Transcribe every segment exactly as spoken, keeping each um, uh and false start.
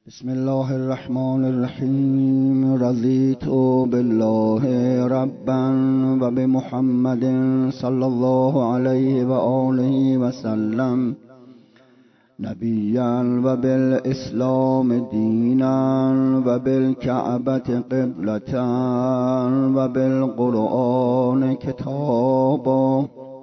بسم الله الرحمن الرحیم. رضیت بالله ربا و بمحمد صلی الله علیه و آله و سلم نبیا و بالاسلام دینا و بالکعبة قبلة و بالقرآن کتابا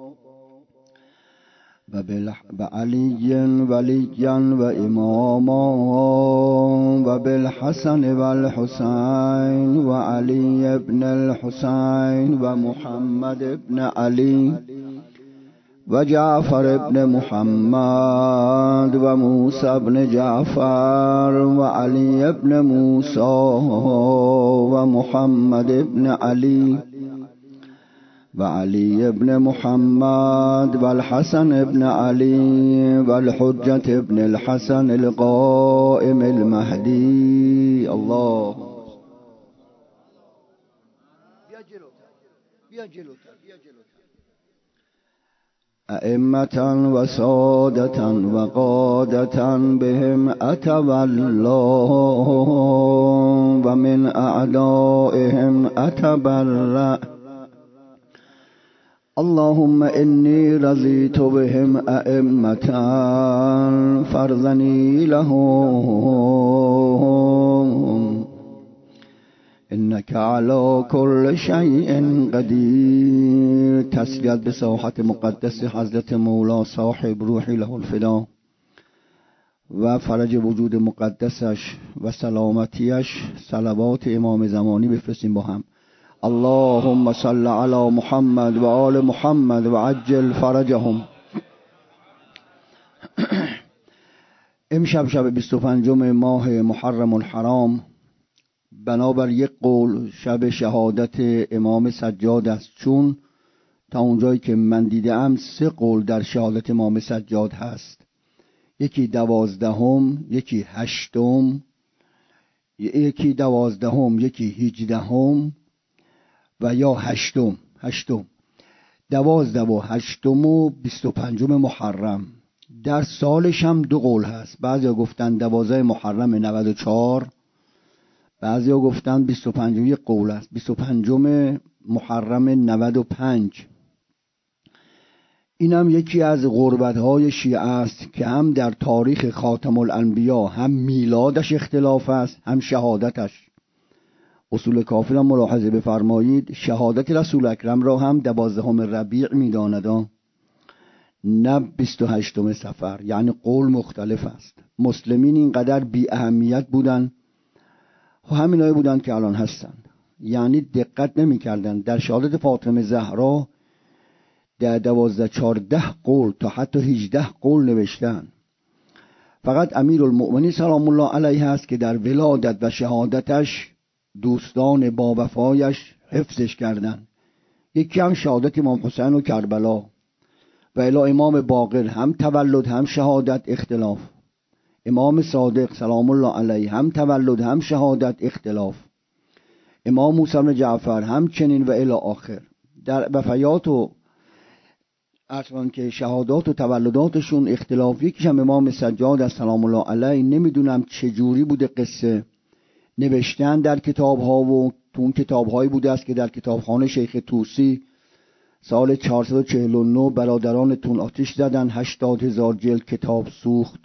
و بعلی ولیا و اماما و بالحسن و الحسین و علی ابن الحسین و محمد ابن علی و جعفر ابن محمد و موسی ابن جعفر و علی ابن موسی و محمد ابن علی و علی ابن محمد و الحسن ابن علی و الحجة ابن الحسن القائم المهدی. الله بیا جلوتر بیا جلوتر بیا جلوتر. ائمة و سادة و قادة بهم اتولا و من اعدائهم اتبرأ. اللهم انی رضیت بهم ائمة فرزنی لهم انک علی کل شیء قدیر. تسلیت به ساحت مقدس حضرت مولا صاحب روحی له الفدا و فرج وجود مقدسش و سلامتیش. صلوات امام زمانی بفرستیم با هم. اللهم صل علی محمد و آل محمد و عجل فرجهم. امشب شب بیست و پنجم ماه محرم الحرام، بنابر یک قول شب شهادت امام سجاد است، چون تا اونجایی که من دیدم سه قول در شهادت امام سجاد هست. یکی دوازدهم، یکی هشتم، یکی دوازدهم، یکی هجدهم و یا هشتم. هشتم دوازده و هشتم و بیست و پنجم محرم. در سالش هم دو قول هست. بعضی ها گفتن دوازده محرم نود و چهار، بعضی ها گفتن بیست و پنجم. یک قول است بیست و پنجم محرم نود و پنج. این هم یکی از غربت های شیعه است که هم در تاریخ خاتم الانبیا هم میلادش اختلاف است، هم شهادتش. اصول کافی را ملاحظه بفرمایید. شهادت رسول اکرم را هم دوازدهم ربیع می‌داند، نه بیست و هشتم صفر. یعنی قول مختلف است. مسلمین اینقدر بی اهمیت بودن و همینایی بودن که الان هستند، یعنی دقت نمی‌کردند. در شهادت فاطمه زهرا در دوازده چهارده قول تا حتی هجده قول نوشتن. فقط امیرالمؤمنین سلام الله علیه است که در ولادت و شهادتش دوستان با وفایش حفظش کردن. یکی هم شهادت امام حسین و کربلا و الی امام باقر، هم تولد هم شهادت اختلاف. امام صادق سلام الله علیه هم تولد هم شهادت اختلاف. امام موسی بن جعفر هم چنین و الی آخر. در وفیات و اصلا که شهادات و تولداتشون اختلاف. یکیش هم امام سجاد سلام الله علیه. نمیدونم چه جوری بوده قصه نوشتن در کتاب ها و تو اون کتاب هایی بوده است که در کتابخانه شیخ طوسی سال چهارصد و چهل و نه برادرانتون آتش زدن، هشتاد هزار جلد کتاب سوخت.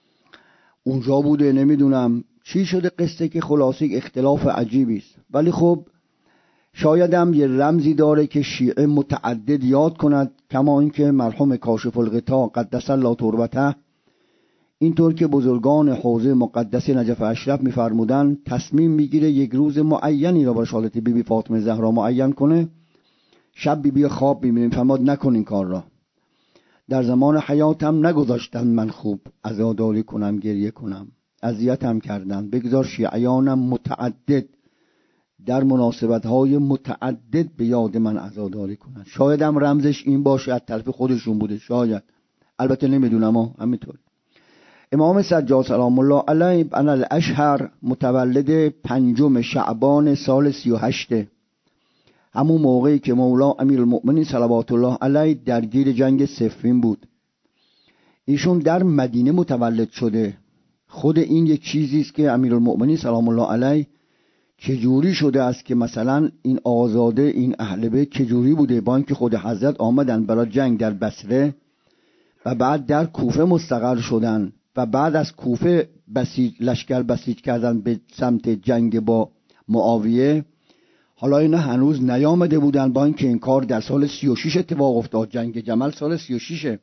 اونجا بوده. نمیدونم چی شده قصه که خلاصه اختلاف عجیبی است. ولی خب شاید هم یه رمزی داره که شیعه متعدد یاد کند، کما اینکه مرحوم کاشف الغطا قدس الله تربته اینطور که بزرگان حوزه مقدس نجف اشرف می‌فرمودن تصمیم میگیره یک روز معینی را برای شهادت بی بی فاطمه زهرا معین کنه. شب بی بی خواب می‌بینه، فرمود نکن این کار را. در زمان حیاتم نگذاشتن من خوب عزاداری کنم، گریه کنم، اذیتم کردن. بگذار شیعیانم متعدد در مناسبت‌های متعدد به یاد من عزاداری کنن. شاید هم رمزش این باشه، از طرف خودشون بوده شاید، البته نمیدونم. ها همینطور. امام سجاد سلام الله علیه انا الاشهر متولد پنجم شعبان سال سی و هشت، همون موقعی که مولا امیرالمؤمنین صلوات الله علیه درگیر جنگ صفین بود. ایشون در مدینه متولد شده. خود این یک چیزی است که امیرالمؤمنین سلام الله علیه چجوری شده است که مثلا این آزاده این اهل بیت چجوری بوده، با اینکه خود حضرت آمدن برای جنگ در بصره و بعد در کوفه مستقر شدن و بعد از کوفه بسیج لشکر بسیج کردن به سمت جنگ با معاویه. حالا اینا هنوز نیامده بودن، با اینکه این کار در سال سی و شش اتفاق افتاد، جنگ جمل سال سی و شش.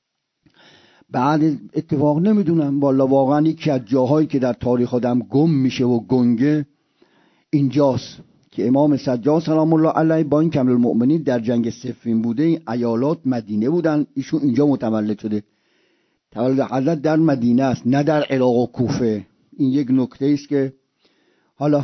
بعد اتفاق نمیدونم والا، واقعا یکی از جاهایی که در تاریخ آدم گم میشه و گنگه اینجاست که امام سجاد سلام الله علیه با این کامل المؤمنین در جنگ صفین بوده. این ایالات مدینه بودن، ایشون اینجا متولد شده. تولد حضرت در مدینه است، نه در عراق و کوفه. این یک نکته است که حالا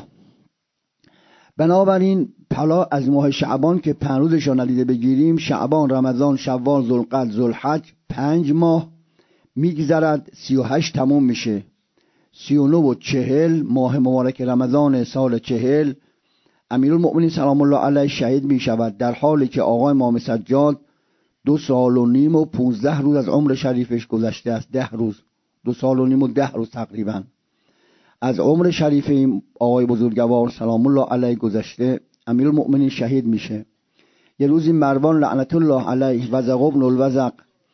بنابراین حالا از ماه شعبان که پنج روزش رو ندیده بگیریم، شعبان، رمضان، شوال، ذوالقعده، ذوالحج، پنج ماه میگذرد، سی و هشت تموم میشه، سی و نه و چهل ماه مبارک رمضان سال چهل امیرالمؤمنین سلام الله علیه شهید میشود، در حالی که آقای امام سجاد دو سال و نیم و پونزده روز از عمر شریفش گذشته است. ده روز، دو سال و نیم و ده روز تقریبا از عمر شریف این آقای بزرگوار سلام الله علیه گذشته. امیرالمؤمنین شهید میشه. یه روزی مروان لعنت الله علیه وزق ابن الوزق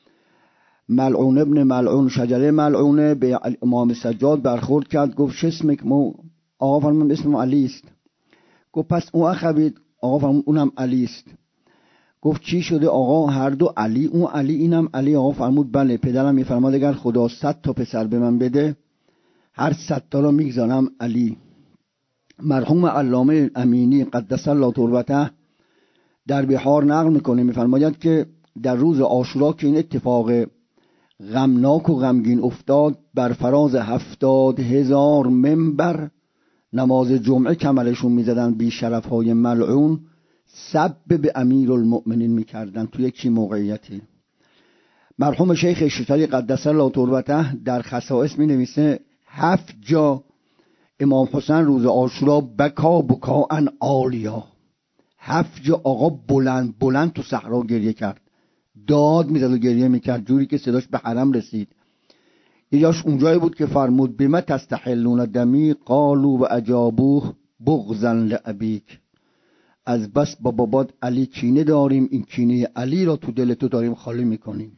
ملعون ابن ملعون شجره ملعونه به امام سجاد برخورد کرد، گفت چه اسمک؟ مو آقا فرمود اسمم علی است. گفت پس اون اخوید؟ آقا فرمود اونم علی است. گفت چی شده آقا؟ هر دو علی، اون علی اینم علی. آقا فرمود بله. پدرم میفرماد اگر خدا صد تا پسر به من بده، هر صد تا رو میگذارم علی. مرحوم علامه امینی قدس الله تربته در بحار نقل میکنه، میفرماید که در روز عاشورا که این اتفاق غمناک و غمگین افتاد، بر فراز هفتاد هزار منبر نماز جمعه کمرشون میزدن، بی شرف های ملعون سب به امیرالمؤمنین میکردن. تو یک چی موقعیتی مرحوم شیخ شتری قدس الله تربته در خصائص می نویسه هفت جا امام حسین روز عاشورا بکا بکا ان عالیا، هفت جا آقا بلند بلند تو صحرا گریه کرد، داد میزد و گریه میکرد جوری که صداش به حرم رسید. یه جاش اونجایی بود که فرمود بما تستحلون دمی قالوا و اجابوه بغضا لابیک، از بس با بابات علی کینه داریم، این کینه علی را تو دل تو داریم خالی میکنیم.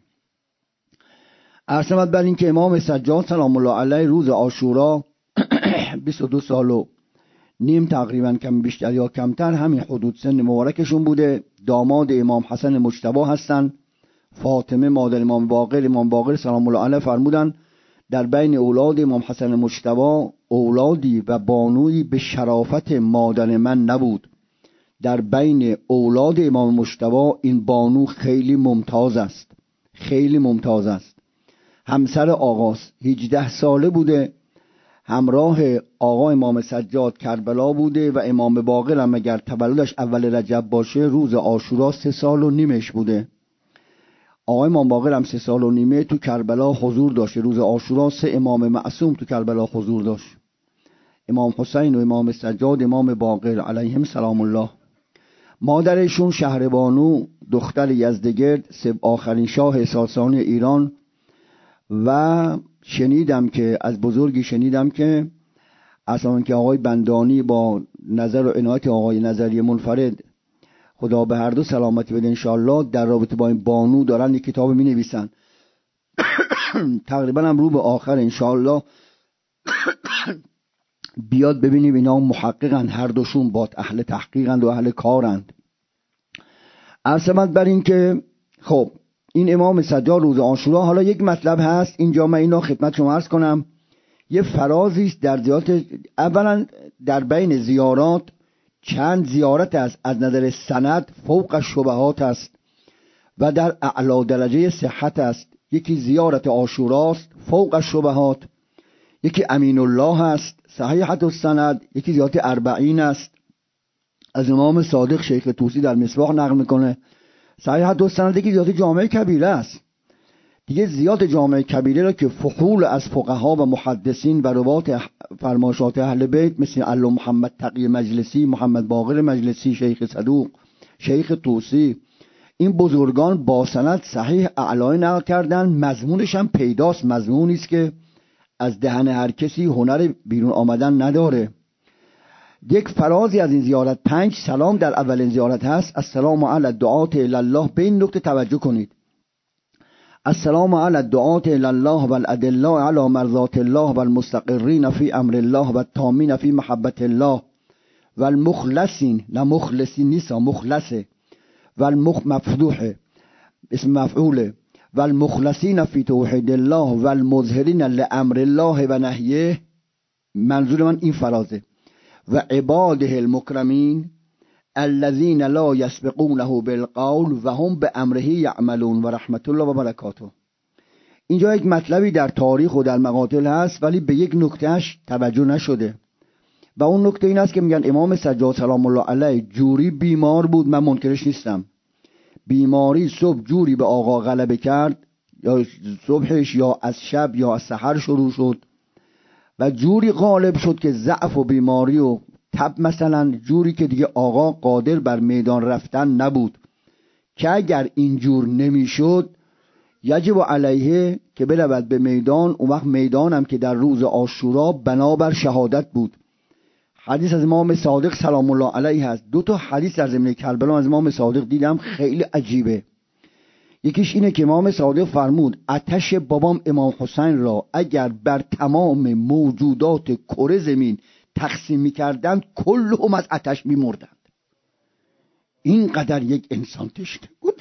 عرض بر این که امام سجاد سلام الله علیه روز عاشورا بیست و دو سال و نیم تقریبا، کم بیشتر یا کمتر، همین حدود سن مبارکشون بوده. داماد امام حسن مجتبی هستن. فاطمه مادر امام باقر، امام باقر سلام الله علیه فرمودن در بین اولاد امام حسن مجتبی اولادی و بانویی به شرافت مادر من نبود. در بین اولاد امام مجتبی این بانو خیلی ممتاز است، خیلی ممتاز است. همسر آقاست، هجده ساله بوده، همراه آقا امام سجاد کربلا بوده و امام باقر هم اگر تولدش اول رجب باشه روز عاشورا سه سال و نیمش بوده. آقا امام باقر هم سه سال و نیمه تو کربلا حضور داشته. روز عاشورا سه امام معصوم تو کربلا حضور داشت، امام حسین و امام سجاد، امام باقر علیهم سلام الله. مادرشون شهربانو دختر یزدگرد آخرین شاه ساسانی ایران. و شنیدم که از بزرگی شنیدم که اصلا که آقای بندانی با نظر و عنایت آقای نظری منفرد خدا به هر دو سلامتی بده انشاءالله در رابطه با این بانو دارن یک کتاب می نویسن. تقریبا هم رو به آخر انشاءالله بیاد ببینیم اینا محققن، هر دوشون با اهل تحقیقند و اهل کارند. عرضمت بر این که خب این امام سجاد روز عاشورا، حالا یک مطلب هست اینجا من اینا خدمت شما عرض کنم. یه فرازی است در زیارت. اولا در بین زیارات چند زیارت است از نظر سند فوق شبهات است و در اعلی درجه صحت است. یکی زیارت عاشوراست فوق شبهات، یکی امین الله است صحیحت السند، یکی زیارت اربعین است از امام صادق شیخ طوسی در مصباح نقل میکنه صحیحت السند، یکی زیارت جامع کبیره است. دیگه زیارت جامع کبیره را که فحول از فقها و محدثین و روات فرمایشات اهل بیت مثل علامه محمد تقی مجلسی، محمد باقر مجلسی، شیخ صدوق، شیخ طوسی، این بزرگان با سند صحیح اعلای نقل کردن. مضمونش هم پیداست، مضمونی است که از دهن هر کسی هنر بیرون آمدن نداره. یک فرازی از این زیارت، پنج سلام در اولین زیارت هست. السلام علی الدعاة الی الله. به این نکته توجه کنید. السلام علی الدعاة الی الله و الادلاء علی مرضات الله و المستقرین فی امر الله و التامین فی محبت الله و المخلصین، نه مخلصین نیست، مخلصه، و المخ مفتوحه اسم مفعوله، و المخلصین فی توحید الله و المظهرین لامر الله و نهیه. منظور من این فرازه. و عباده المکرمین الذین لا یسبقونه بالقول و هم بامره یعملون و رحمت الله و برکاته. اینجا یک مطلبی در تاریخ و در مقاتل هست ولی به یک نکتهش توجه نشده و اون نکته این است که میگن امام سجاد سلام الله علیه جوری بیمار بود. من منکرش نیستم. بیماری صبح جوری به آقا غلبه کرد، یا صبحش یا از شب یا از سحر شروع شد و جوری غالب شد که ضعف و بیماری و تب مثلا جوری که دیگه آقا قادر بر میدان رفتن نبود، که اگر اینجور نمیشد یجب علیه که برود به میدان. اون وقت میدانم که در روز عاشورا بنابر شهادت بود. حدیث از امام صادق سلام الله علیه هست. دو تا حدیث در زمینه کربلا از امام صادق دیدم خیلی عجیبه. یکیش اینه که امام صادق فرمود آتش بابام امام حسین را اگر بر تمام موجودات کره زمین تقسیم می‌کردند کلهم از آتش می‌مردند. اینقدر یک انسان تشنه بود.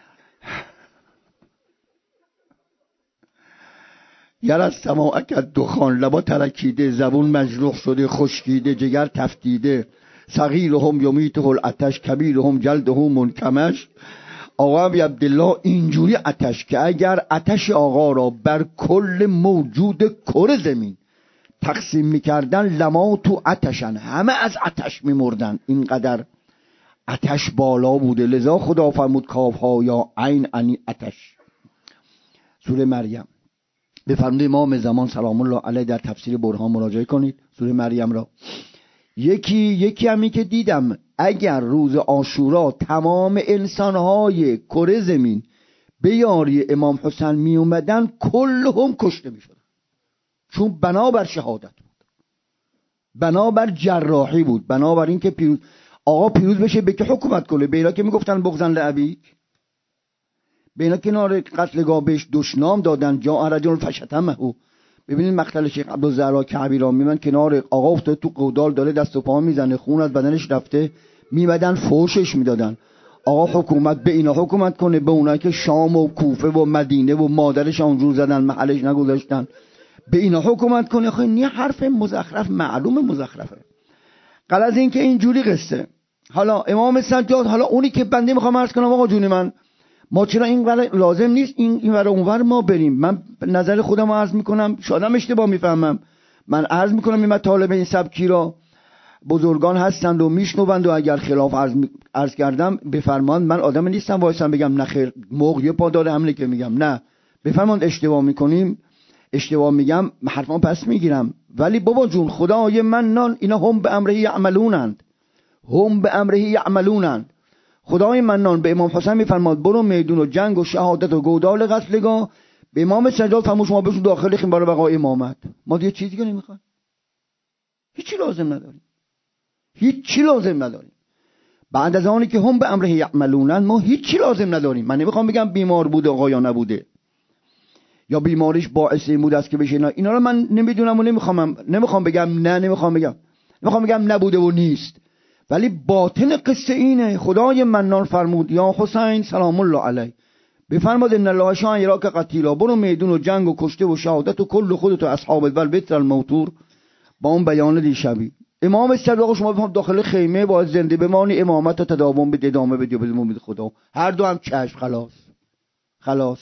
یر از سماعک دخان، لبا ترکیده، زبون مجروح شده، خشکیده، جگر تفتیده، صغیرهم یمیته العطش، کبیرهم جلده منکمش. آقا ابی عبدالله اینجوری آتش که اگر آتش آقا را بر کل موجود کره زمین تقسیم میکردن لما تو آتشن، همه از آتش میمردن. اینقدر آتش بالا بوده. لذا خدا فرمود کاف ها یا عین انی آتش. سوره مریم. بفرمود امام زمان سلام الله علیه در تفسیر برهان مراجعه کنید سوره مریم را. یکی یکی همی که دیدم اگر روز عاشورا تمام انسانهای کره زمین به یاری امام حسین می اومدن کلهم کشته می شدن، چون بنابر شهادت بود، بنابر جراحی بود، بنابر این که پیروز آقا پیروز بشه به که حکومت کنه. به اینا که میگفتن بغضن لعبیک، به اینا کنار قتلگاه بهش دشنام دادن جا رجل فشتمه. ببینید مقتل شیخ عبدالزهرا کعبی را میمن کنار آقا افتاد تو قودال داره دست و پا میزنه، خون از بدنش رفته، میمدن فوشش میدادن. آقا حکومت به اینا حکومت کنه، به اونایی که شام و کوفه و مدینه و مادرش اونجور زدن محلش نگذاشتن به اینا حکومت کنه. خب این حرف مزخرف، معلوم مزخرفه. قال از این که اینجوری قصه. حالا امام سجاد، حالا اونی که بنده میخوام عرض کنم آقا جون من، ما چرا این لازم نیست این این ور اونور ما بریم؟ من نظر خودم رو عرض میکنم، شادم اشتباه میفهمم. من عرض میکنم این مطالب این سبکی را بزرگان هستند و میشنوند و اگر خلاف عرض, می... عرض کردم بفرمایند. من آدم نیستم وایسم بگم نه خیر موقع یه پا داره همینه که میگم نه، بفرمایند اشتباه میکنیم، اشتباه میگم حرفان پس میگیرم. ولی بابا جون خدای منان اینا هم به امره یعملونند، هم به امره یعملونند. خدای منان به امام حسین میفرماد برو میدون و جنگ و شهادت و گودال قتلگاه. به امام سجاد فرمود شما بشون داخل خیم برای بقای امامت. ما دیگه چیزی که نمیخوایم، هیچی لازم نداریم، هیچی لازم نداریم. بعد از آنی که هم به امره یعملونن ما هیچی لازم نداریم. من نمیخوام بگم بیمار بوده آقا یا نبوده، یا بیماریش باعث این بود است که بشه. اینا اینا رو من نمیدونم و نمیخوام نمیخوام بگم نه نمیخوام بگم نمیخوام بگم نبوده و نیست، ولی باطن قصه اینه. خدای منان فرمود یا حسین سلام الله علیه بفرماد ان الله شاء یراک قتیلا، برو میدون و جنگ و کشته و شهادت و کل خودت و اصحاب البل بیت الموتور. با اون بیان دیشبی امام صدق شما بفهم داخل خیمه باید زنده بمانی، امامت و تداوم به ادامه بدی و به امید خدا. هر دو هم چشم. خلاص خلاص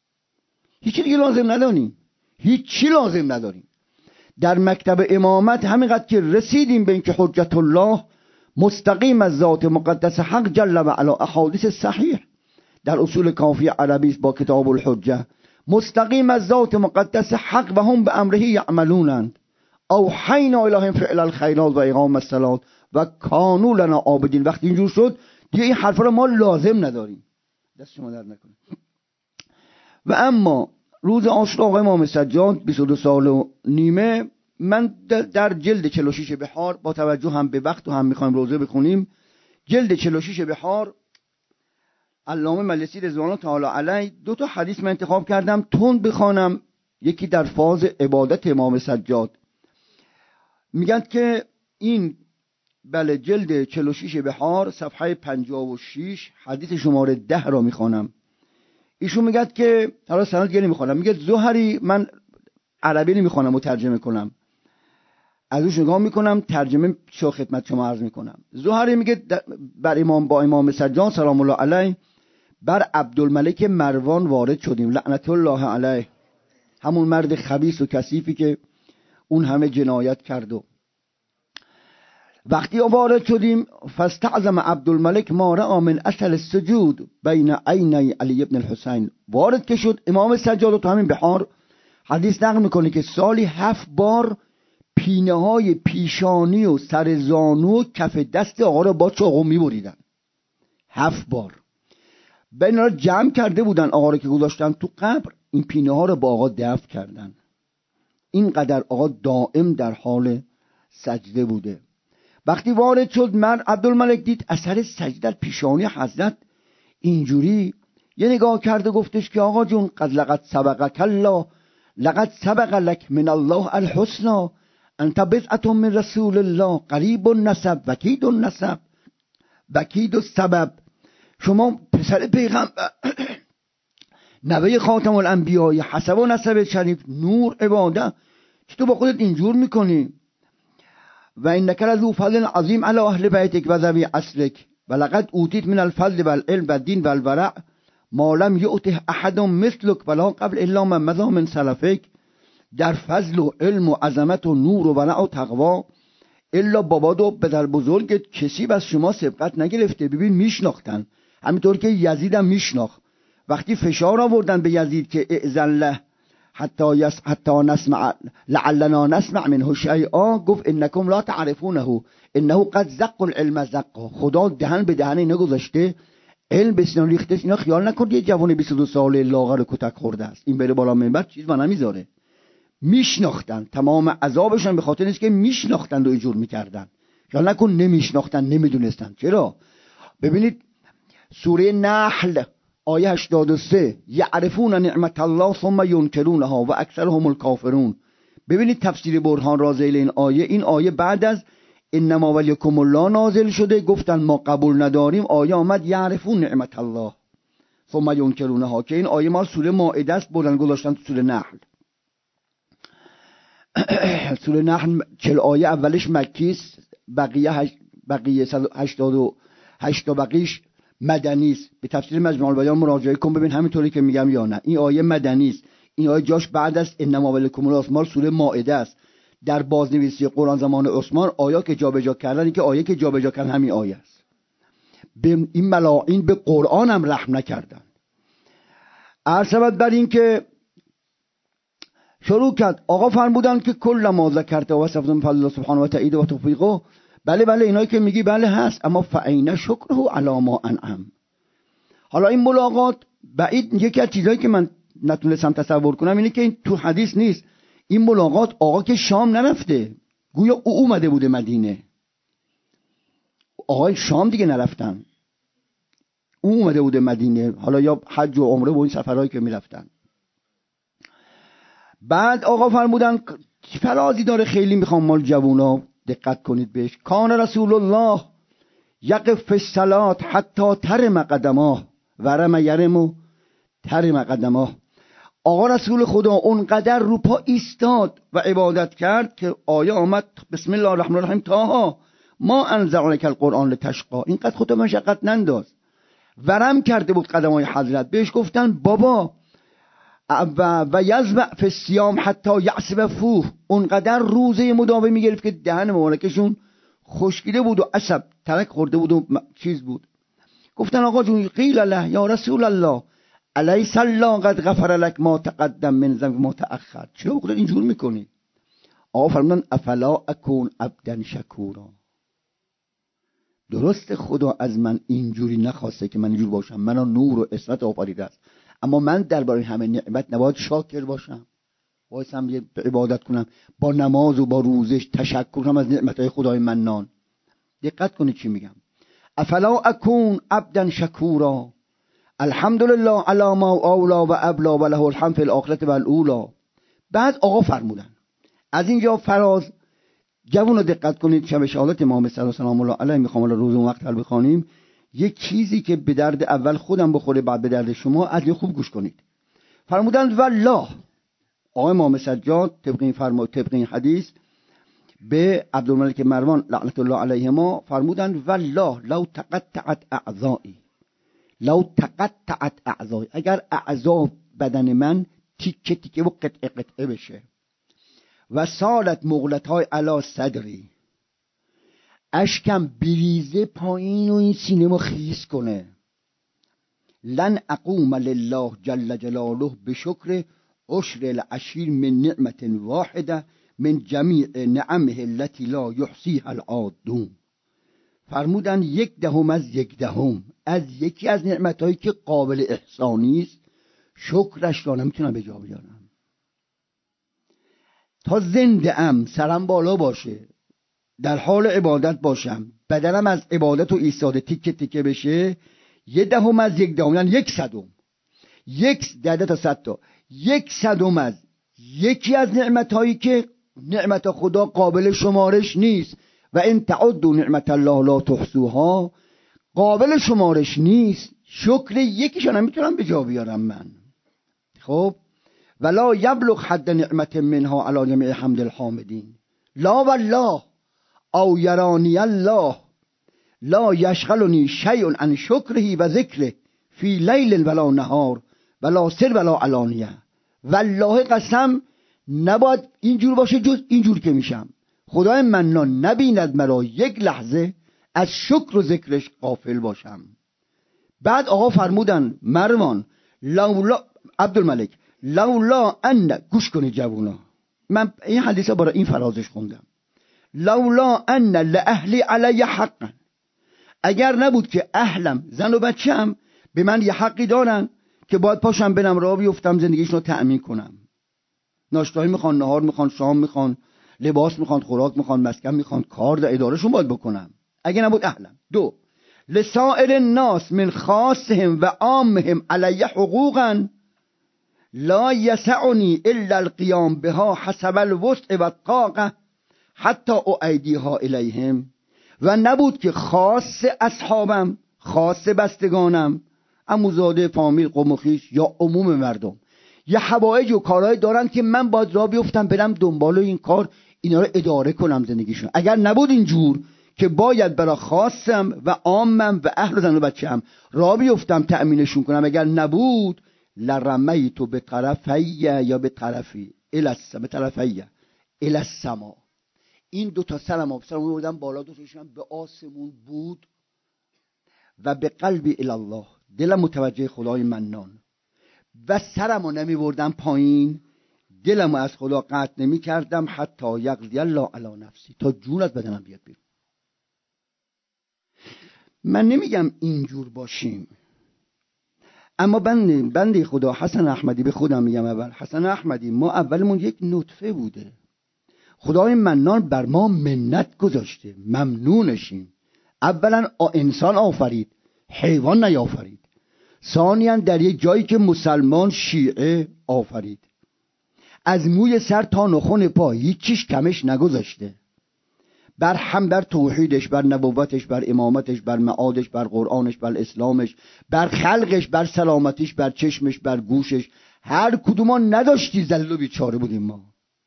هیچی دیگه لازم نداریم، هیچی لازم نداریم. در مکتب امامت همینقدر که رسیدیم به اینکه حجت الله مستقیم از ذات مقدس حق جل و علا، احادیث صحیح در اصول کافی عربی با کتاب الحجه، مستقیم از ذات مقدس حق و هم به امره یعملونند. او حینا الهیم فعل الخیرات و اقام الصلات و کانوا لنا عابدین. وقتی اینجور شد دیگه این حرفا رو ما لازم نداریم. دست شما در نکنه. و اما روز عاشورا امام سجاد بیست و دو سال و نیمه، من در جلد چهل و شش بحار، با توجه هم به وقت و هم میخوایم روزه بخونیم، جلد چهل و شش بحار علامه مجلسی رضوان الله تعالی علیه دو تا حدیث من انتخاب کردم تند بخوانم. یکی در فاز عبادت امام سجاد، میگن که این بله جلد چهل و شش بحار صفحه پنجاه و شش حدیث شماره ده را میخوانم. ایشون میگه که حالا سند دیگه نمیخوانم، میگه زهری، من عربی نمیخوانم و ترجمه کنم، ازش نگاه میکنم ترجمه شو خدمت شما عرض میکنم. زهری میگه بر امام با امام سجاد سلام الله علیه بر عبدالملک مروان وارد شدیم لعنت الله علیه، همون مرد خبیث و کثیفی که اون همه جنایت کرد. و وقتی وارد شدیم فاستعظم عبدالملک ما را من اثر السجود بین عینی علی ابن الحسین، وارد که شد امام سجاد تو همین بحار حدیث نقل میکنه که سالی هفت بار پینه های پیشانی و سر زانو و کف دست آقا را با چاقو میبریدن. هفت بار بین را جمع کرده بودن، آقا را که گذاشتن تو قبر این پینه ها را با آقا دفن کردن. اینقدر آقا دائم در حال سجده بوده. وقتی وارد شد من عبدالملک دید اثر سجده پیشانی حضرت اینجوری یه نگاه کرده، گفتش که آقا جون قد لقد سبقک الله، لقد سبق لک من الله الحسنى، انت بضعة من رسول الله، قریب النسب وکید النسب وکید السبب. شما پسر پیغمبر نوه خاتم الانبیاء، حسب و نسب شریف، نور عباده، چطور با خودت اینجور میکنی؟ و انک لذو فضل عظیم علی اهل بیتک و ذوی عصرک و لقد اوتیت من الفضل والعلم والدین والورع ما لم یؤته احد مثلک ولا قبل الا من مضى من سلفک. در فضل و علم و عظمت و نور و ورع و تقوا الا باباد و پدر بزرگ کسی از شما سبقت نگرفته. ببین میشناختن، همینطور که یزید هم میشناخت. وقتی فشار آوردن به یزید که اذن له حتی یس حتی نسمع لعلنا نسمع منه شیئا، گفت انکم لا تعرفونه انه قد زق العلم زقا. خدا دهن به دهن اینا گذاشته، علم به سینه ریخته. اینا خیال نکن یه جوان بیست و دو ساله لاغر کتک خورده است این بره بالا منبر چیز ما نمیذاره. میشناختن، تمام عذابشون به خاطر نیست که میشناختن و اینجور میکردن. خیال نکن نمیشناختن نمیدونستن. چرا؟ ببینید سوره نحل آیه هشتاد و سه یعرفون نعمت الله ثم ینکرونها و اکثرهم الکافرون. ببینید تفسیر برهان رازیل این آیه، این آیه بعد از انما ولیکم الله نازل شده، گفتن ما قبول نداریم، آیه آمد یعرفون نعمت الله ثم ینکرونها که این آیه مال سوره مائده است، بردن گذاشتن تو سوره نحل. سوره نحل چهل آیه اولش مکی است، بقیه هش... بقیه هشتاد و هشت بقیش مدنی است. به تفسیر مجموع البیان مراجعه کن ببین همینطوری که میگم یا نه. این آیه مدنی است، این آیه جاش بعد از انما ولیکم الله مال سوره مائده است. در بازنویسی قرآن زمان عثمان آیه که جابجا کردن، این که آیه که جابجا کردن همین آیه است. به این ملاعین به قرآن هم رحم نکردن. عرض بر این که شروع کرد آقا فرمودن که کل ما ذکرت و وصفتم فضل الله سبحانه و تعالی و توفیقه، بله بله اینایی که میگی بله هست، اما فعین شکره علی ما انعم. حالا این ملاقات بعید، یکی از چیزایی که من نتونستم تصور کنم اینه که این تو حدیث نیست. این ملاقات آقا که شام نرفته، گویا او اومده بوده مدینه، آقای شام دیگه نرفتن، او اومده بوده مدینه، حالا یا حج و عمره و این سفرهایی که میرفتن. بعد آقا فرمودن فرازی داره خیلی میخوام مال جوونا دقت کنید بهش. کان رسول الله یقف فی الصلاة حتی ترم قدماه ورم یرم ترم قدماه. آقا رسول خدا اونقدر رو پا ایستاد و عبادت کرد که آیه آمد بسم الله الرحمن الرحیم تاها ما انزلناک القرآن لتشقی. اینقدر خدا مشقت ننداز. ورم کرده بود قدمای حضرت، بهش گفتن بابا و و یزبع فی الصیام حتی یعصب فوه. اونقدر روزه مداوم میگرفت که دهن مبارکشون خشکیده بود و عصب ترک خورده بود و چیز بود. گفتن آقا جون قیل له یا رسول الله الیس الله قد غفر لك ما تقدم من ذنب ما تأخر، چرا خودت اینجور میکنی؟ آقا فرمودن افلا اکون عبدا شکورا. درست خدا از من اینجوری نخواسته که من اینجور باشم، منو نور و عصمت آفریده است، اما من درباره همه نعمت نباید شاکر باشم، وایسم یه عبادت کنم، با نماز و با روزش تشکر کنم از نعمتهای خدای منان. دقت کنید چی میگم. افلا اکون عبدا شکورا الحمدلله علی ما اولا و ابلا و له الحمد فی الاخرة و الاولا. بعد آقا فرمودن از اینجا فراز جوون رو دقت کنید، شب شهادت امام صلی الله علیه علیه میخوام الان روز اون وقت بخوانیم. یک چیزی که به درد اول خودم بخوره بعد به درد شما، از این خوب گوش کنید. فرمودند والله، آقای امام سجاد طبق این فرما طبق این حدیث به عبدالملک مروان لعنت الله علیهما فرمودند والله لو تقطعت اعضایی، لو تقطعت اعضایی، اگر اعضا بدن من تیکه تیکه و قطعه قطعه بشه، و سالت مغلطهای علا صدری، اشکم بریزه پایین و این سینه‌مو خیس کنه، لن اقوم لله جل جلاله بشکر عشر العشیر من نعمت واحده من جمیع نعمه التي لا یحصیها العادون. فرمودن یک دهم از یک دهم از یکی از نعمتهایی که قابل احصانی است، شکرش را نمیتونم به جا بیارم. تا زنده ام، سرم بالا باشه، در حال عبادت باشم، بدنم از عبادت و ایستاده تیکه تیکه بشه، یه دهم از یک دهم، یعنی یک صدم، یک داده تا صد تا، یک صدم از یکی از نعمتهایی که نعمت خدا قابل شمارش نیست، و ان تعدوا نعمت الله لا تحصوها، قابل شمارش نیست، شکر یکیشو نمیتونم به جا بیارم من. خب ولا یبلغ حد نعمت منها علی جمیع حمد الحامدین، لا والله او یرانی الله لا یشغلنی شیء عن شکره و ذکره فی لیل ولا نهار ولا سر ولا علانیه. والله قسم نباید اینجور باشه جز اینجور که میشم، خدای منان نبیند مرا یک لحظه از شکر و ذکرش غافل باشم. بعد آقا فرمودن مروان لولا عبدالملک لولا ان، گوش کنید جوونا، من این حدیثه برای این فرازش خوندم، لولا ان لاهلی علی حقا، اگر نبود که اهلم زن و بچه‌ام به من یه حقی دارن که باید پاشم برم راه بیفتم زندگیشون رو تأمین کنم، ناشتایی میخوان، نهار میخوان، شام میخوان، لباس میخوان، خوراک میخوان، مسکن میخوان، کار در ادارهشون باید بکنم، اگه نبود اهلم. دو لسائر الناس من خاصهم و عامهم علی حقوقا لا یسعنی الا القیام بها حسب الوسع و الطاقه حتی اؤیدیها الیهم. و نبود که خاص اصحابم، خاص بستگانم، عموزاده، فامیل، قوم و خویش یا عموم مردم یه حوایج و کارهای دارن که من باید راه بیفتم برم دنبال این کار، اینا رو اداره کنم زندگیشون. اگر نبود اینجور که باید برای خاصم و عامم و اهل و زن و بچه‌ام راه بیفتم تأمینشون کنم، اگر نبود لرمیت به طرفیه یا به طرفی الاسما، به طرفیه الاسما، این دو تا سرم آبسرم بردم بالا، دو تاشم به آسمون بود، و به قلبی الله، دلم متوجه خدای منان، و سرمو نمی بردم پایین، دلمو از خدا قطع نمی کردم حتی یقضی الله علی نفسی، تا جون از بدنم بیاد بیرون. من نمیگم اینجور باشیم، اما بنده بنده خدا حسن احمدی، به خودم میگم اول حسن احمدی، ما اولمون یک نطفه بوده، خدای منان بر ما منت گذاشته، ممنونشیم. اولا انسان آفرید، حیوان نیافرید. ثانیاً در یک جایی که مسلمان شیعه آفرید، از موی سر تا نخون پا هیچ چیز کمش نگذاشته، بر هم بر توحیدش، بر نبوتش، بر امامتش، بر معادش، بر قرآنش، بر اسلامش، بر خلقش، بر سلامتیش، بر چشمش، بر گوشش، هر کدوم ما نداشتی، ذلیل و بیچاره بودیم ما.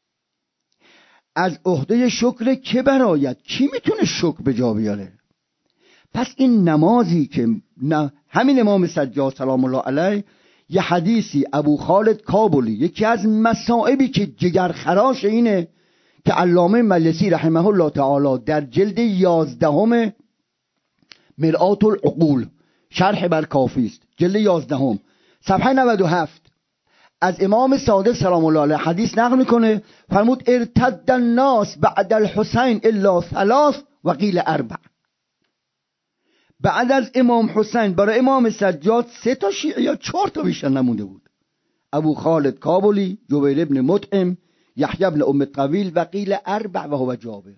از عهده شکر که برآید، کی میتونه شکر به جا بیاره؟ پس این نمازی که نه، همین امام سجاد سلام الله علیه، یه حدیثی ابو خالد کابلی، یکی از مصائبی که جگرخراش اینه که علامه مجلسی رحمه الله تعالی در جلد یازدهم مرآت العقول شرح بر کافی است، جلد یازدهم صفحه نود و هفت از امام صادق سلام الله علیه حدیث نقل میکنه، فرمود ارتد الناس بعد الحسین الا ثلاث و قیل اربع. بعد از امام حسین برای امام سجاد سه تا شیعه یا چهار تا بیشتر نمونده بود. ابو خالد کابلی، جبیر ابن مطعم، یحیی ابن ام طویل و قیل اربع و هو جابر.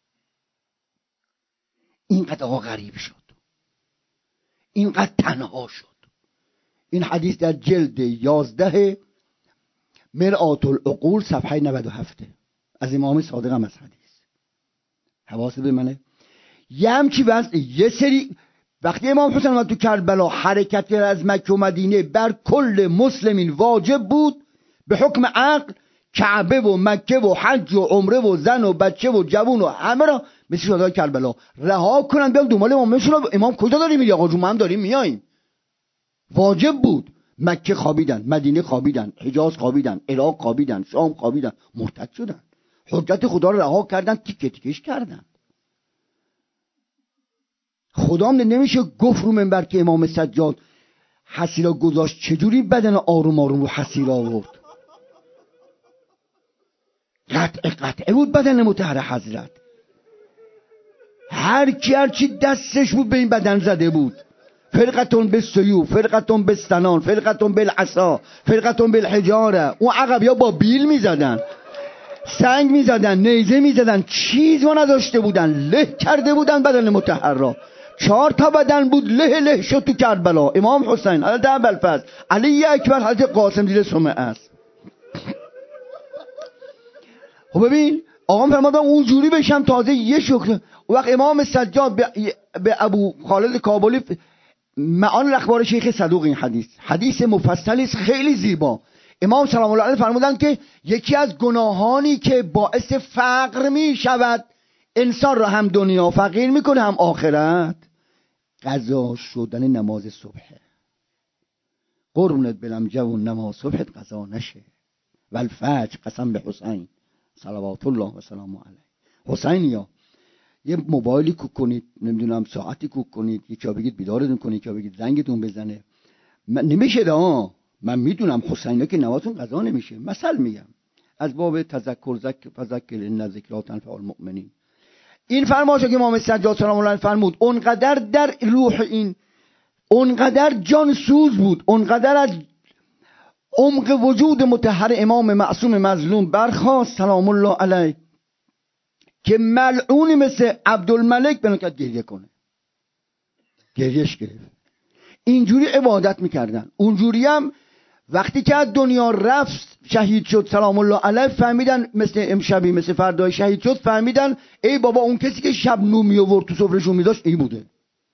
اینقدر آقا غریب شد، اینقدر تنها شد. این حدیث در جلد یازده مرآت العقول صفحه نود و هفت از امام صادق هم از حدیث. حواست به منه. یه همچی بس یه سری وقتی امام حسین اومد تو کربلا حرکت از مکه و مدینه بر کل مسلمین واجب بود به حکم عقل کعبه و مکه و حج و عمره و زن و بچه و جوون و همه را مثل شهدای کربلا رها کنن بیان دنبال امامشون. امام کجا داری میری آقا جون؟ ما هم داریم میاییم. واجب بود. مکه خوابیدن، مدینه خوابیدن، حجاز خوابیدن، عراق خوابیدن، شام خوابیدن، مرتد شدن، حجت خدا رو رها کردن، تیکه تیکش کردن. خدا هم نمیشه گفت رو منبر که امام سجاد حسیرا گذاشت چجوری بدن آروم آروم رو حسیرا آورد. قطع قطعه بود بدن مطهر حضرت. هر کی هر چی دستش بود به این بدن زده بود. فرقتون به سیوف، فرقتون به سنان، فرقتون به العصا، فرقتون به الحجاره. اون عقبیا با بیل میزدن، سنگ میزدن، نیزه میزدن، چیز ما نداشته بودن. له کرده بودن بدن مطهر را. چهار تا بدن بود له له شد تو کربلا. امام حسین، حضرت ابوالفضل، علی اکبر، حضرت قاسم زیر سمه است. خب ببین آقا فرمودن اونجوری بشم تازه یه شکر. وقت امام سجاد به, به ابو خالد کابلی معان الاخبار شیخ صدوق این حدیث حدیث مفصلی است خیلی زیبا. امام سلام الله علیه فرمودن که یکی از گناهانی که باعث فقر می شود انسان را هم دنیا فقیر میکنه هم آخرت قضا شدن نماز صبح. قربونت برم جوون نماز صبحت قضا نشه. و الفجر قسم به حسین صلوات الله و سلام علیه. حسین یا یه موبایلی کوک کنید، نمیدونم ساعتی کوک کنید، یکی بگید بیدارتون کنید، یکی بگید زنگتون بزنه. نمیشه دا. من میدونم حسینا که نمازتون قضا نمیشه. مثل میگم از باب تذکر زک فذکر ان ذکرا تنفع المؤمنین. این فرمایشو که امام سجاد سلام الله علیه فرمود اونقدر در روح این اونقدر جان سوز بود، اونقدر از عمق وجود مطهر امام معصوم مظلوم برخاست سلام الله علیه که ملعونی مثل عبدالملک بنو کرد گریه کنه. گریهش گرفت. اینجوری عبادت میکردن. اونجوری هم وقتی که از دنیا رفت شهید شد سلام الله علیه فهمیدن مثل امشبی مثل فردای شهید شد فهمیدن ای بابا اون کسی که شب نون می آورد تو سفرهشون میذاشت این بوده.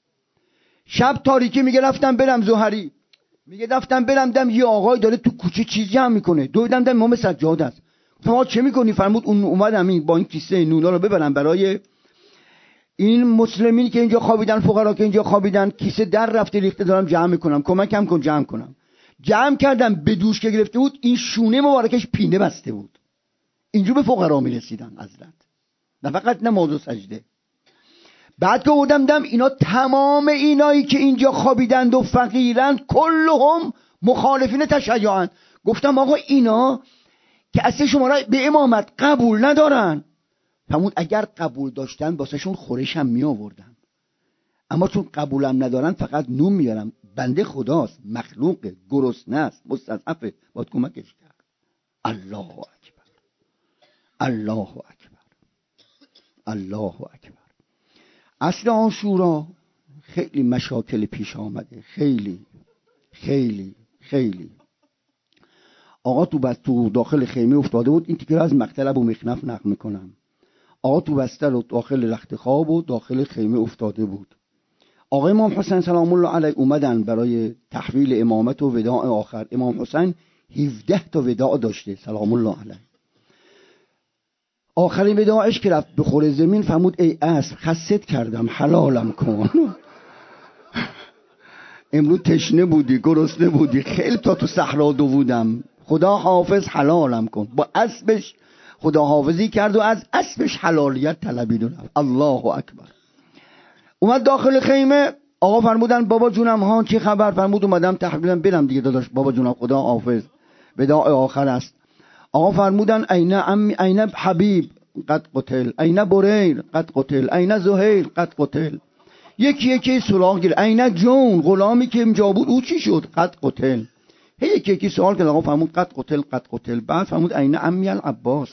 شب تاریکی میگه رفتم برم زهری میگه رفتم برم دم یه آقای داره تو کوچه چیز جمع میکنه دویدم دم امام سجاد است. شما چه میکنی؟ فرمود اون اومدم این با این کیسه نونا رو ببرم برای این مسلمینی که اینجا خوابیدن، فقرا که اینجا خوابیدن، کیسه در رفته ریخته دارم جمع میکنم، کمکم کن جمع کنم. جمع کردم به دوش که گرفته بود این شونه مبارکش پینه بسته بود. اینجور به فقرا میرسیدن حضرت، نه فقط نماز و سجده. بعد که بودم دم اینا تمام اینایی که اینجا خوابیدند و فقیرند کلهم مخالفین تشیعن. گفتم آقا اینا که اصلا شما را به امامت قبول ندارن. فرمود اگر قبول داشتن واسهشون خورش هم می آوردم، اما چون قبولم ندارن فقط نون میارم. بنده خداست، مخلوق گرسنه است، مستضعفه، باید کمکش کرد. الله اکبر، الله اکبر، الله اکبر. اصل عاشورا خیلی مشاکل پیش آمده، خیلی خیلی خیلی. آقا تو بس تو داخل خیمه افتاده بود. این تیکه از مقتل ابو مخنف نقل میکنم. آقا تو بستر و داخل رخت خواب و داخل خیمه افتاده بود. آقا امام حسین سلام الله علیه اومدن برای تحویل امامت و وداع آخر. امام حسین هفده تا وداع داشته سلام الله علیه. آخرین وداعش که رفت به خور زمین فرمود ای اسب خست کردم حلالم کن. امروز تشنه بودی، گرسنه بودی، خیلی تا تو صحرا دوودم، خدا حافظ حلالم کن. با اسبش خدا حافظی کرد و از اسبش حلالیت طلبید و رفت. الله اکبر. اومد داخل خیمه. آقا فرمودن بابا جونم ها چی خبر؟ فرمود اومدم تحویلم برم دیگه داداش. بابا جونم خدا حافظ وداع آخر است. آقا فرمودن این عمی این حبیب قد قتل، این بریر قد قتل، این زهیر قد قتل. یکی یکی سراغ گیر. عینک جون غلامی که اینجا بود او چی شد؟ قد قتل. هی یکی یکی سوال کرد. آقا فرمود قد قتل قد قتل. بعد فرمود عین عمی العباس.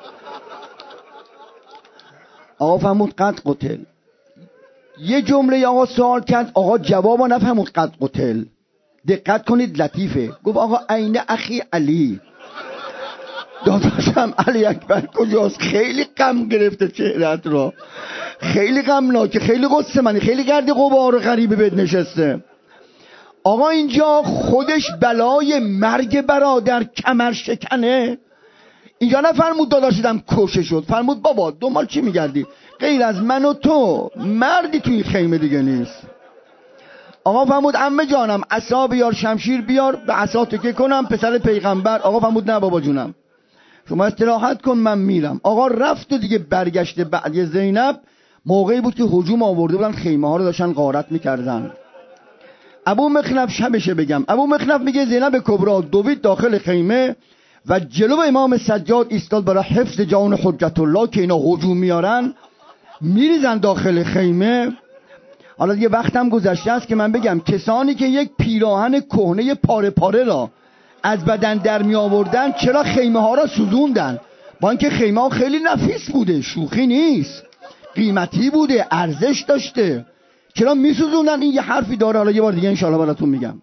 آقا فرمود قد قتل. یه جمله آقا سوال کرد، آقا جوابو نفهمود قد قتل. دقت کنید لطیفه. گفت آقا عین اخی علی. داداشم علی اکبر کجاست؟ خیلی غم گرفته چهرت را، خیلی غمناکه، خیلی قصه منی، خیلی گردی غبار غریبی بهت نشسته. آقا اینجا خودش بلای مرگ برادر کمر شکنه. اینجا نفرمود داداشیدم کشه شد، فرمود بابا دنبال چی میگردی؟ غیر از من و تو مردی توی خیمه دیگه نیست. آقا فرمود عمه جانم عصا بیار، شمشیر بیار، به عصا تکیه کنم پسر پیغمبر. آقا فرمود نه بابا جونم، شما استراحت کن من میرم. آقا رفت و دیگه برگشته. بعد زینب موقعی بود که هجوم آورده بودن، خیمه ها رو داشتن غارت میکردن. ابو مخنف شبشه بگم، ابو مخنف میگه زینب کبرا دوید داخل خیمه و جلو امام سجاد ایستاد برای حفظ جان حجت الله که اینا هجوم میارن، میریزن داخل خیمه. حالا دیگه وقتم گذشته است که من بگم کسانی که یک پیراهن کهنه پاره پاره را از بدن در می آوردن چرا خیمه ها را سوزوندن؟ با اینکه خیمه ها خیلی نفیس بوده، شوخی نیست، قیمتی بوده، ارزش داشته، چرا می سوزوندن؟ این یه حرفی داره، حالا یه بار دیگه انشاءالله براتون میگم.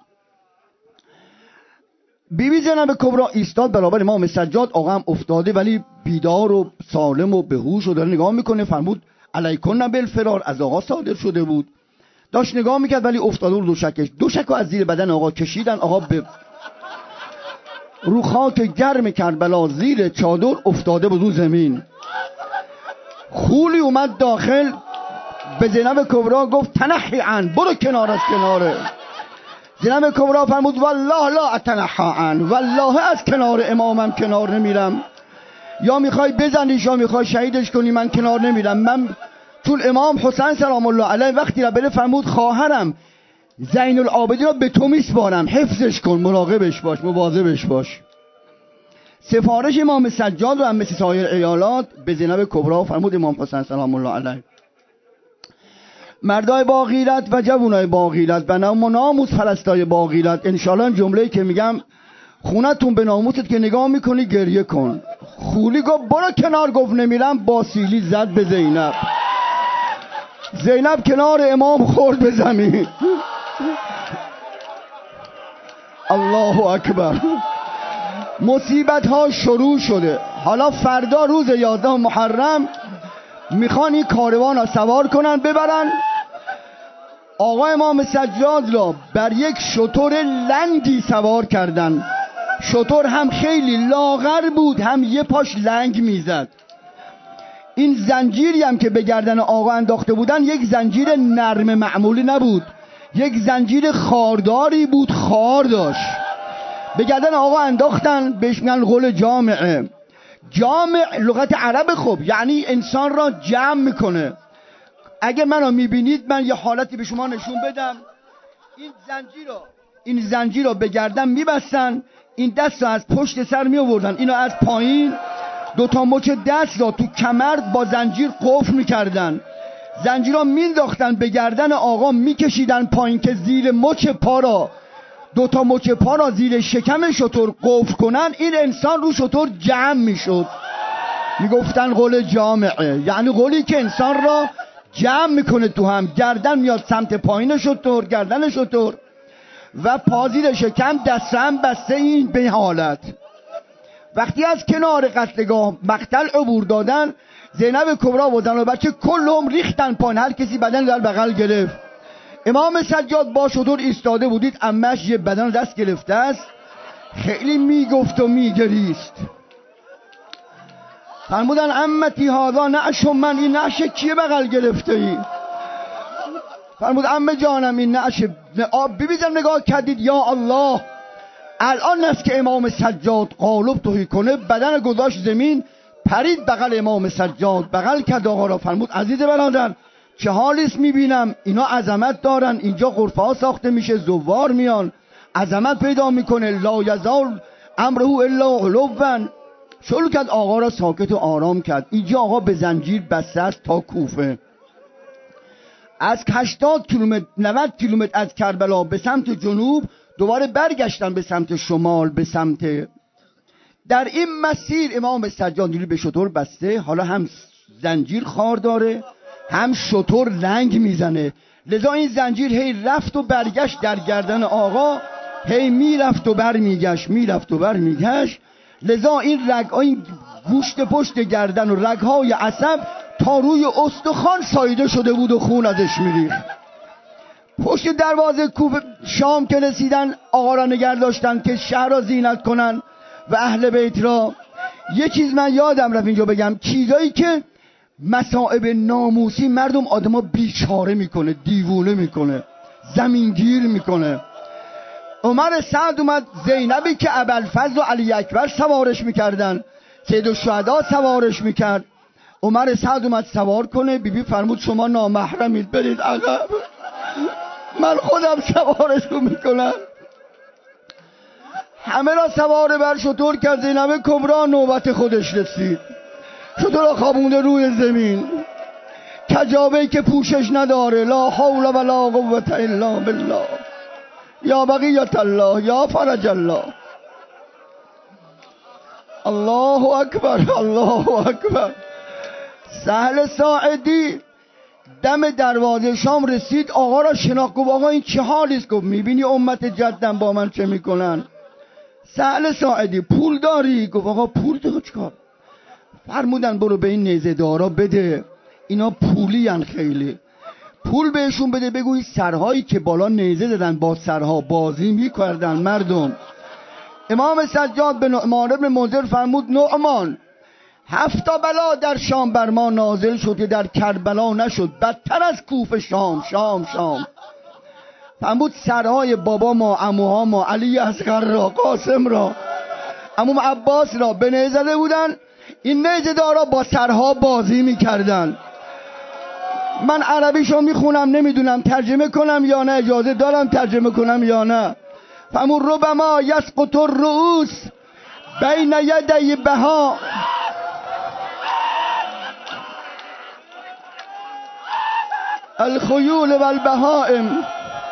بی بی زینب کبرا ایستاد برابر امام سجاد. آقا هم افتاده ولی بیدار و سالم و بهوش و داره نگاه میکنه. فرمود علیکن بالفرار، از آقا صادر شده بود. داشت نگاه میکرد ولی افتاده بود دوشکش. دوشکو از زیر بدن آقا کشیدن. آقا به رو خاک گرم کربلا زیر چادر افتاده بود رو زمین. خولی اومد داخل به زینب کبرا گفت تنحی عن، برو کنار از کناره. زینب کبرا فرمود والله لا اتنحی عن، والله از کنار امامم کنار نمیرم. یا میخوای بزنیش یا میخوای شهیدش کنی، من کنار نمیرم. من چون امام حسین سلام الله علیه وقتی را بره فرمود خواهرم زین العابدین را به تو میسپارم، حفظش کن، مراقبش باش، مواظبش باش. سفارش امام سجاد رو هم مثل سایر ایالات به زینب کبرا فرمود امام حسین سلام الله علیه. مردای با غیرت و جوانای با غیرت و نام و ناموس پرستای با غیرت، انشالله جمله‌ای که میگم خونتون به ناموست که نگاه میکنی گریه کن. خولی گفت برو کنار، گفت نمیرم، با سیلی زد به زینب. زینب کنار امام خورد به زمین. الله اکبر. مصیبت ها شروع شده. حالا فردا روز یازده محرم میخوان این کاروان ها سوار کنن ببرن آقا امام سجاد را بر یک شتر لنگی سوار کردن. شتر هم خیلی لاغر بود، هم یه پاش لنگ میزد. این زنجیری هم که به گردن آقا انداخته بودن یک زنجیر نرم معمولی نبود، یک زنجیر خارداری بود، خار داشت. به گردن آقا انداختن، بهش میگن قول جامعه. جامع لغت عرب خوب، یعنی انسان را جمع میکنه. اگه منو میبینید من یه حالتی به شما نشون بدم. این زنجیر رو این زنجیر رو به گردن میبستن، این دست رو از پشت سر میآوردن، اینو از پایین دو تا مچ دست را تو کمر با زنجیر قفل میکردن. زنجیر رو مینداختن به گردن آقا، میکشیدن پایین که زیر مچ پا را دو تا مچ پا را زیر شکم شتر قفل کنن. این انسان رو شتر جمع میشد. میگفتن قول جامعه، یعنی قولی که انسان را جمع میکنه تو هم. گردن میاد سمت پایین شتر، گردن شتر و پا زیر شکم، دست هم بسته. این به حالت وقتی از کنار قتلگاه مقتل عبور دادن، زینب کبرا و زن و بچه کلهم ریختن پایین، هر کسی بدن در بغل گرفت. امام سجاد با شتر ایستاده بودید، عمش یه بدن دست گرفته است، خیلی میگفت و میگریست. فرمودن عمتی هذا نعش من، این نعش کیه بغل گرفته ای؟ فرمود عمه جانم این نعش آب. ببینید نگاه کردید، یا الله، الان است که امام سجاد قالب توهی کنه، بدن گذاشت زمین، پرید بغل امام سجاد، بغل کرد آقا را. فرمود عزیز برادر چه حالیست؟ میبینم اینا عظمت دارن، اینجا غرفه ها ساخته میشه، زوار میان، عظمت پیدا میکنه، لا یزال امره الا علوا. شروع کرد آقا را ساکت و آرام کرد. اینجا آقا به زنجیر بسته است تا کوفه. از هشتاد کیلومتر نود کیلومتر از کربلا به سمت جنوب دوباره برگشتن به سمت شمال، به سمت در این مسیر امام سجاد نیروی به شتر بسته. حالا هم زنجیر خار داره هم شتر لنگ میزنه، لذا این زنجیر هی رفت و برگشت در گردن آقا، هی میرفت و بر میگشت میرفت و بر میگشت. لذا این رگ این گوشت پشت گردن و رگهای عصب تا روی استخوان ساییده شده بود و خون ازش میریخت. پشت دروازه کوفه شام که رسیدن آقا را نگه داشتن که شهر را زینت کنن و اهل بیت را. یه چیز من یادم رفت اینجا بگم، چیزایی که مصائب ناموسی مردم آدما بیچاره میکنه، دیوونه میکنه، زمینگیر میکنه. عمر سعد اومد زینبی که ابوالفضل و علی اکبر سوارش میکردن، سید الشهدا سوارش میکرد، عمر سعد اومد سوار کنه. بی بی فرمود شما نامحرمید برید عقب، من خودم سوارشون میکنم. همه را سوار بر شتر کرد. زینب کبرا نوبت خودش رسید، شتر را خوابونده روی زمین، کجاوهی که پوشش نداره. لا حول ولا قوة الا بالله، یا بقیت الله، یا فرج الله. الله اکبر الله اکبر. سهل ساعدی دم دروازه شام رسید، آقا را شناخت، گفت آقا این چه حالیست؟ گفت میبینی امت جدم با من چه میکنن؟ سهل ساعدی پول داری؟ گفت آقا پول داره چیکار؟ فرمودن برو به این نیزه دارا بده، اینا پولی هن، خیلی پول بهشون بده، بگوی سرهایی که بالا نیزه دادن با سرها بازی میکردن مردم. امام سجاد به نعمان بن منذر فرمود نعمان هفتا بلا در شام بر ما نازل شد، در کربلا نشد، بدتر از کوفه شام شام شام. فرمود سرهای بابا ما، عموها ما، علی اصغر را، قاسم را، عموم عباس را به نیزه زده بودن، این نیزه دارا با سرها بازی میکردن. من عربیشو میخونم نمیدونم ترجمه کنم یا نه، اجازه دارم ترجمه کنم یا نه. فرمود ربما یسقط الرؤوس بین یدی بها الخیول و البهائم.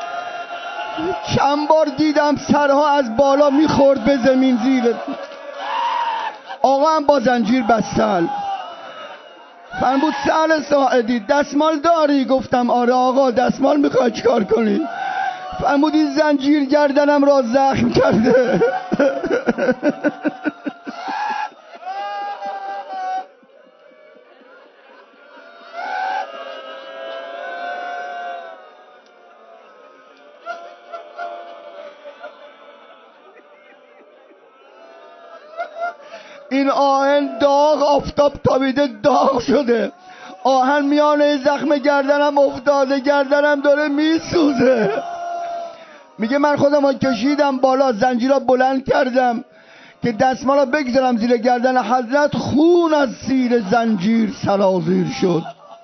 چند بار دیدم سرها از بالا میخورد به زمین زیر. آقا هم با زنجیر بستل. فرمود سهل ساعدی دستمال داری؟ گفتم آره آقا دستمال میخوای چیکار کنی؟ فرمود این زنجیر گردنم را زخم کرده. این آهن داغ آفتاب تابیده داغ شده، آهن میانه زخم گردنم افتاده، گردنم داره میسوزه. میگه من خودم ها کشیدم بالا، زنجیرها بلند کردم که دستمالا بگذارم زیر گردن حضرت، خون از زیر زنجیر سرازیر شد.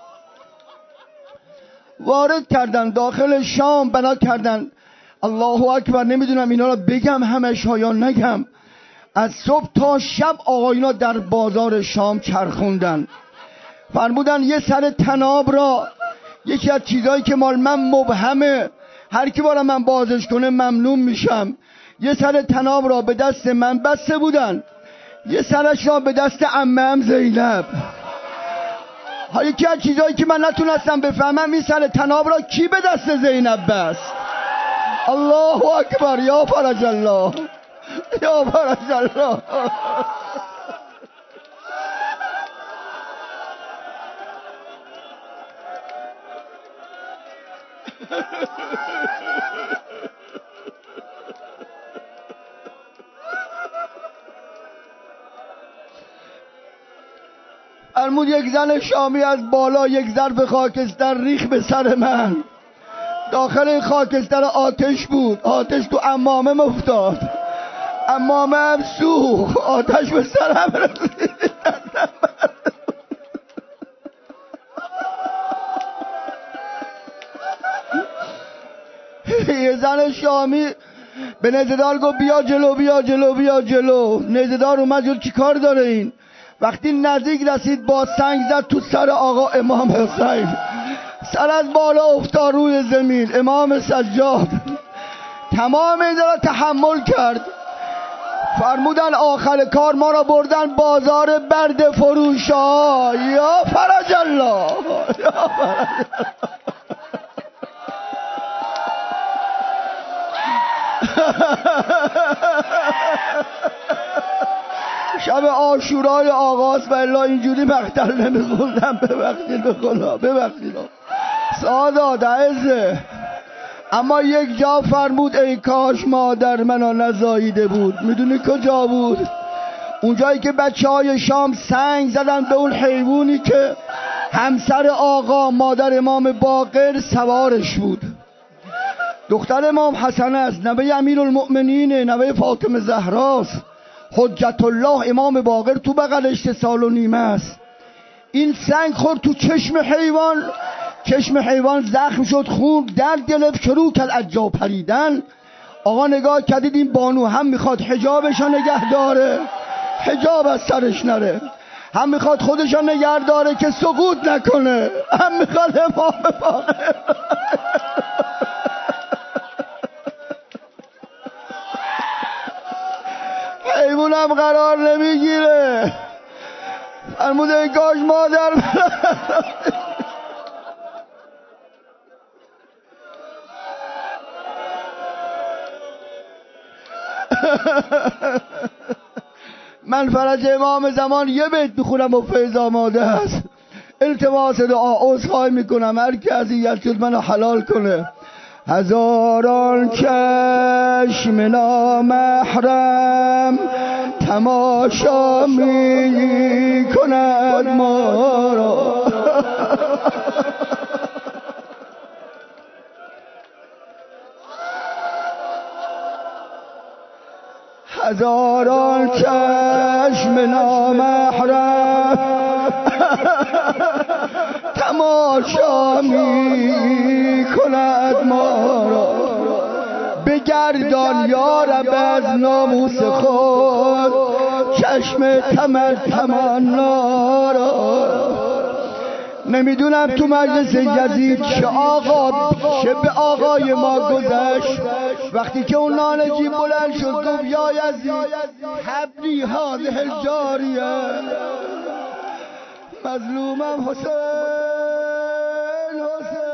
وارد کردن داخل شام، بنا کردن. الله اکبر. نمیدونم اینا رو بگم همش ها یا نگم. از صبح تا شب آقایونا در بازار شام چرخوندن. فرمودن یه سر تناب را، یکی از چیزایی که مال من مبهمه، هر کی بارا من بازش کنه ممنون میشم، یه سر تناب را به دست من بسته بودن، یه سرش را به دست عمم زینب. ها یکی از چیزایی که من نتونستم بفهمم، این سر تناب را کی به دست زینب بست؟ الله اکبر. یا فرج الله، یا فرج الله. فرمود یک زن شامی از بالا یک ظرف خاکستر ریخ به سر من. داخل این خاکستر آتش بود، آتش تو عمامم افتاد، عمامم سوخت، آتش به سرم رسید. یه زن شامی به نیزه‌دار گفت بیا جلو بیا جلو بیا جلو. نیزه‌دار اومد جلو. چی کار داره این؟ وقتی نزدیک رسید با سنگ زد تو سر آقا امام حسین. سر از بالا افتاد روی زمین. امام سجاد تمام این را تحمل کرد. فرمودن آخر کار ما را بردن بازار برده فروشا. یا فرج الله، یا فرج شب عاشورای آغاز و الا اینجوری مقتل نمیخوندم. ببخشید به خدا، ببخشید سادات عزه. اما یک جا فرمود ای کاش مادر منو نزاییده بود. میدونی کجا بود؟ اونجایی که بچه های شام سنگ زدن به اون حیوانی که همسر آقا مادر امام باقر سوارش بود. دختر امام حسن است، نوه امیرالمؤمنینه، نوه فاطمه زهراست، حجت الله امام باقر تو بغلش سه سال و نیمه است. این سنگ خورد تو چشم حیوان، چشم حیوان زخم شد، خون درد گرفت، شروع کرد از جا پریدن. آقا نگاه کردید این بانو هم میخواد حجابشو نگه داره، حجاب از سرش نره، هم میخواد خودشو نگه داره که سقوط نکنه، هم میخواد امام باقر. حیوانم قرار نمیگیره. فرموده ای کاش مادر من فرج امام زمان یه بیت بخونم و فیض آماده است. التماس دعا عذرخواهی میکنم هر کی اذیت شد منو حلال کنه. هزاران چشم نامحرم تماشا می کند ما را. هزاران چشم نامحرم تماشا می کند ما را. بگردان یا رب از ناموس خود چشم تمر تمنا را. نمیدونم تو مجلس یزید چه آقا چه به آقای ما گذشت وقتی که اون نانجی بلند شد گفت یا یزید حبلی هذه الجاریه. مظلومم حسین حسین